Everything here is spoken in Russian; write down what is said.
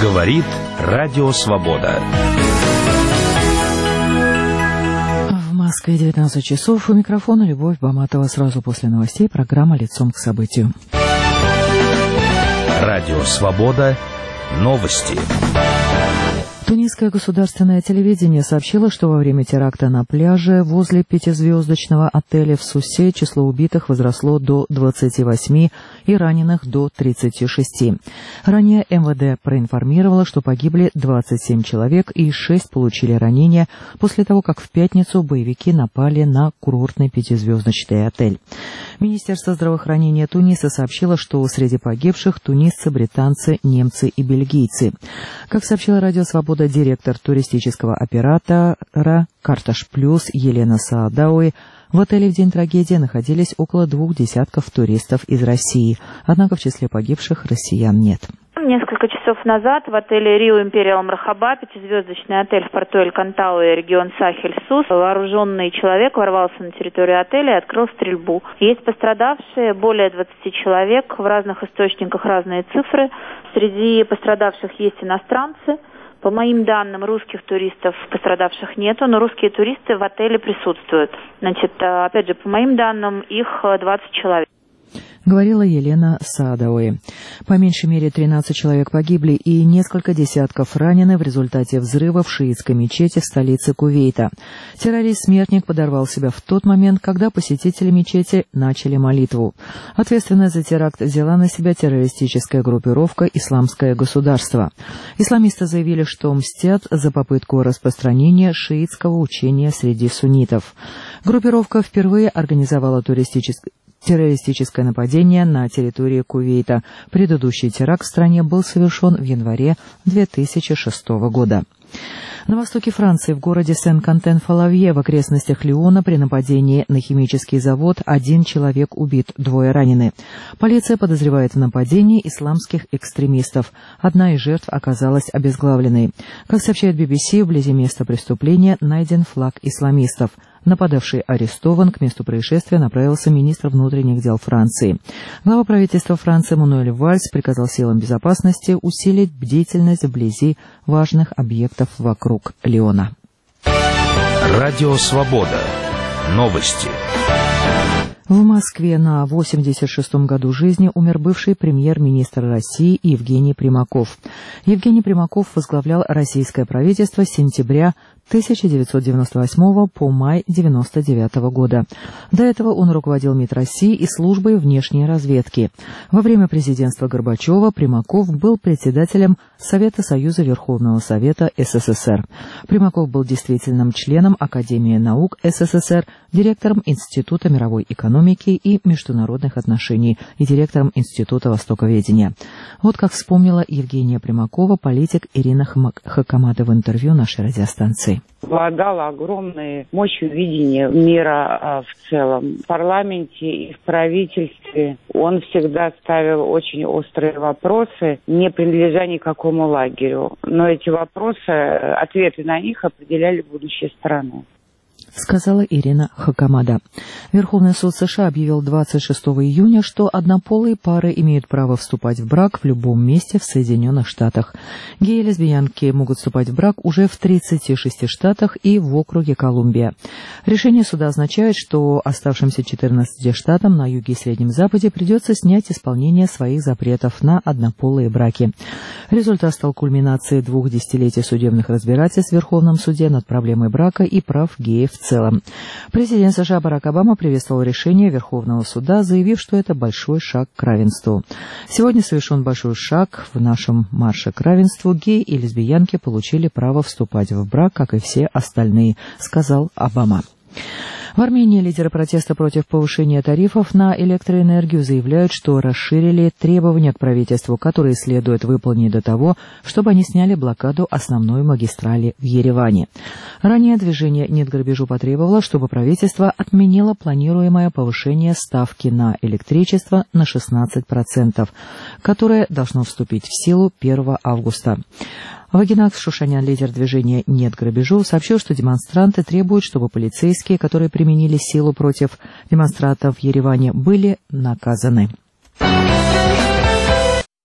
Говорит Радио Свобода. В Москве 19 часов. У микрофона Любовь Баматова. Сразу после новостей программа «Лицом к событию». Радио Свобода. Новости. Тунисское государственное телевидение сообщило, что во время теракта на пляже возле пятизвездочного отеля в Сусе число убитых возросло до 28 и раненых до 36. Ранее МВД проинформировало, что погибли 27 человек и 6 получили ранения после того, как в пятницу боевики напали на курортный пятизвездочный отель. Министерство здравоохранения Туниса сообщило, что среди погибших тунисцы, британцы, немцы и бельгийцы. Как сообщила Радио Свобода, директор туристического оператора «Карташ Плюс» Елена Саадауи, в отеле в день трагедии находились около 2 десятков туристов из России, однако в числе погибших россиян нет. Несколько часов назад в отеле Рио Империал Мархаба, пятизвездочный отель в порту Эль-Кантауэ, регион Сахель-Сус, вооруженный человек ворвался на территорию отеля и открыл стрельбу. Есть пострадавшие, более 20 человек, в разных источниках разные цифры. Среди пострадавших есть иностранцы. По моим данным, русских туристов пострадавших нету, но русские туристы в отеле присутствуют. Значит, опять же, по моим данным, их 20 человек. Говорила Елена Саадауи. По меньшей мере 13 человек погибли и несколько десятков ранены в результате взрыва в шиитской мечети в столице Кувейта. Террорист-смертник подорвал себя в тот момент, когда посетители мечети начали молитву. Ответственность за теракт взяла на себя террористическая группировка «Исламское государство». Исламисты заявили, что мстят за попытку распространения шиитского учения среди суннитов. Группировка впервые организовала террористическое нападение на территории Кувейта. Предыдущий теракт в стране был совершен в январе 2006 года. На востоке Франции, в городе Сен-Кантен-Фалавье, в окрестностях Лиона, при нападении на химический завод 1 человек убит, 2 ранены. Полиция подозревает в нападении исламских экстремистов. Одна из жертв оказалась обезглавленной. Как сообщает BBC, вблизи места преступления найден флаг исламистов. Нападавший арестован. К месту происшествия направился министр внутренних дел Франции. Глава правительства Франции Мануэль Вальс приказал силам безопасности усилить бдительность вблизи важных объектов вокруг Лиона. Радио Свобода. Новости. В Москве на 86-м году жизни умер бывший премьер-министр России Евгений Примаков. Евгений Примаков возглавлял российское правительство с сентября 1998 по май 1999 года. До этого он руководил МИД России и службой внешней разведки. Во время президентства Горбачева Примаков был председателем Совета Союза Верховного Совета СССР. Примаков был действительным членом Академии наук СССР, директором Института мировой экономики и международных отношений и директором Института востоковедения. Вот как вспомнила Евгения Примакова политик Ирина Хакамада в интервью нашей радиостанции. Обладал огромной мощью видения мира в целом. В парламенте и в правительстве он всегда ставил очень острые вопросы, не принадлежа никакому лагерю. Но эти вопросы, ответы на них определяли будущее страны. Сказала Ирина Хакамада. Верховный суд США объявил 26 июня, что однополые пары имеют право вступать в брак в любом месте в Соединенных Штатах. Геи и лесбиянки могут вступать в брак уже в 36 штатах и в округе Колумбия. Решение суда означает, что оставшимся 14 штатам на юге и Среднем Западе придется снять исполнение своих запретов на однополые браки. Результат стал кульминацией 2 десятилетий судебных разбирательств в Верховном суде над проблемой брака и прав геев в целом. Президент США Барак Обама приветствовал решение Верховного суда, заявив, что это большой шаг к равенству. Сегодня совершен большой шаг в нашем марше к равенству. Геи и лесбиянки получили право вступать в брак, как и все остальные, сказал Обама. В Армении лидеры протеста против повышения тарифов на электроэнергию заявляют, что расширили требования к правительству, которые следует выполнить до того, чтобы они сняли блокаду основной магистрали в Ереване. Ранее движение «Нет грабежу» потребовало, чтобы правительство отменило планируемое повышение ставки на электричество на 16%, которое должно вступить в силу 1 августа. Вагинак Шушанян, лидер движения «Нет грабежу», сообщил, что демонстранты требуют, чтобы полицейские, которые применили силу против демонстрантов в Ереване, были наказаны.